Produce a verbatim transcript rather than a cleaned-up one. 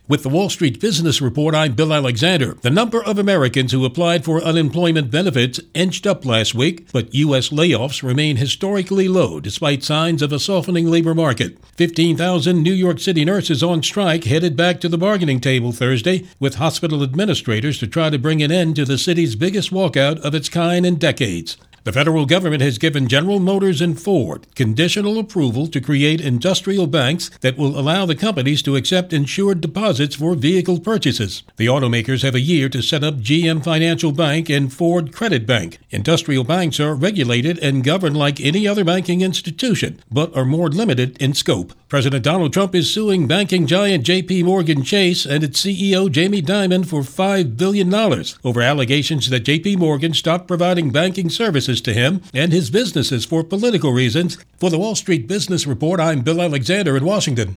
With the Wall Street Business Report, I'm Bill Alexander. The number of Americans who applied for unemployment benefits inched up last week, but U S layoffs remain historically low despite signs of a softening labor market. fifteen thousand New York City nurses on strike headed back to the bargaining table Thursday with hospital administrators to try to bring an end to the city's biggest walkout of its kind in decades. The federal government has given General Motors and Ford conditional approval to create industrial banks that will allow the companies to accept insured deposits for vehicle purchases. The automakers have a year to set up G M Financial Bank and Ford Credit Bank. Industrial banks are regulated and governed like any other banking institution, but are more limited in scope. President Donald Trump is suing banking giant J P Morgan Chase and its C E O Jamie Dimon for five billion dollars over allegations that J P Morgan stopped providing banking services to him and his businesses for political reasons. For the Wall Street Business Report, I'm Bill Alexander in Washington.